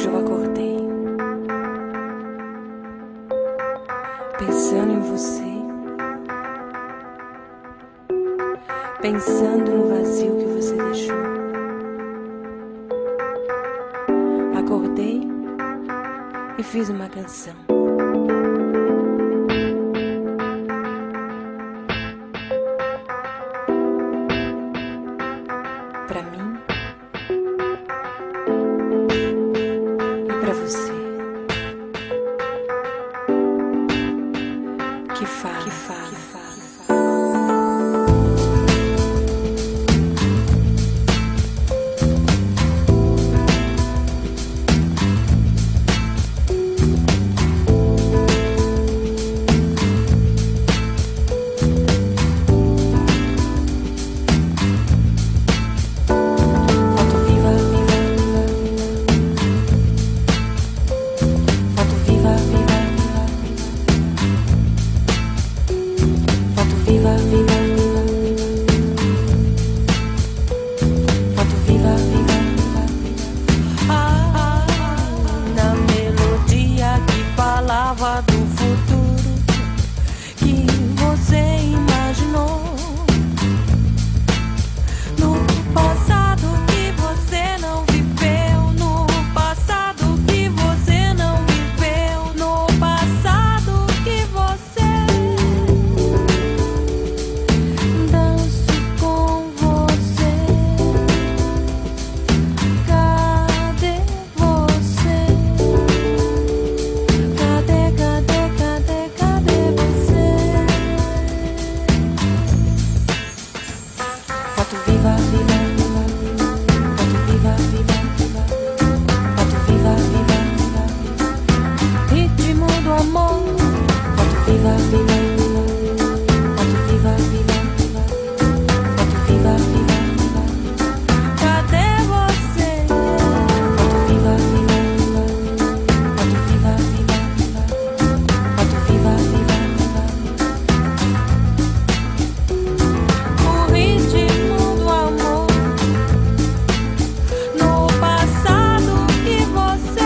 Hoje eu acordei pensando em você, pensando no vazio que você deixou. Acordei e fiz uma canção. Pra mim e pra você, que fala. Na melodia que falava do futuro que você imaginou, no passado que você não viveu, no passado que você não viveu, no passado que você danço com você. Cadê você? Cadê você? Foto viva, viva, viva, foto viva, viva, viva, foto viva, viva, viva, ritmo do amor. Foto viva, viva, viva, foto viva, viva, viva, foto viva, viva, viva. Cadê você? Foto viva, viva, viva, foto viva, viva, viva, foto viva, viva, viva. O ritmo do amor, no passado que você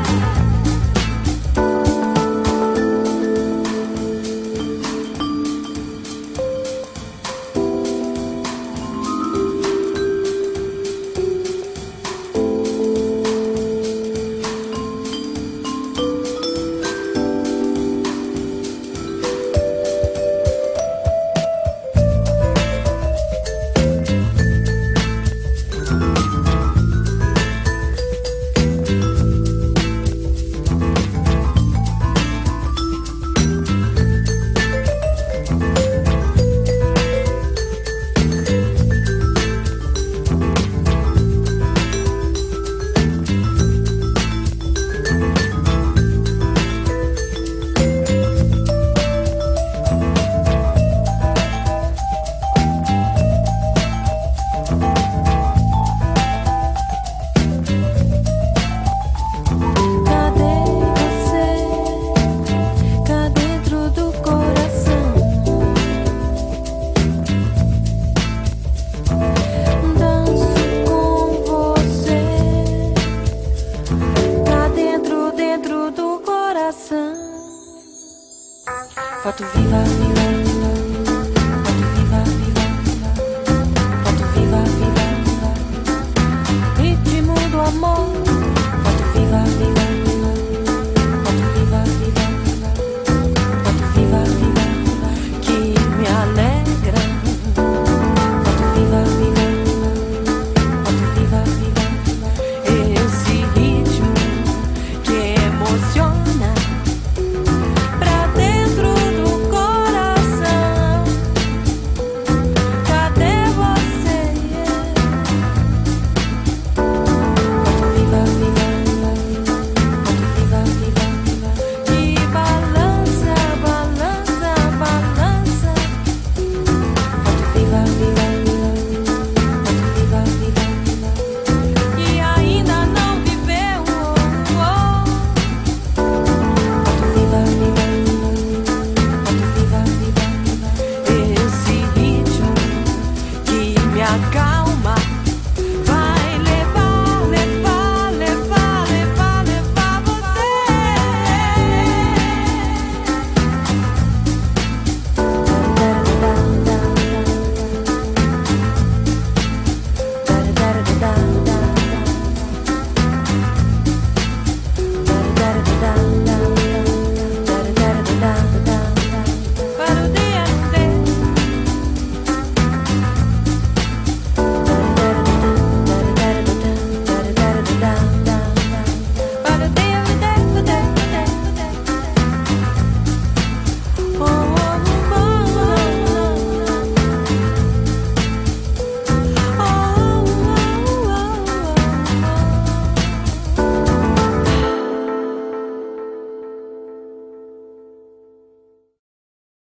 cá dentro do coração. Danço com você, cá dentro do coração. Foto viva, viva.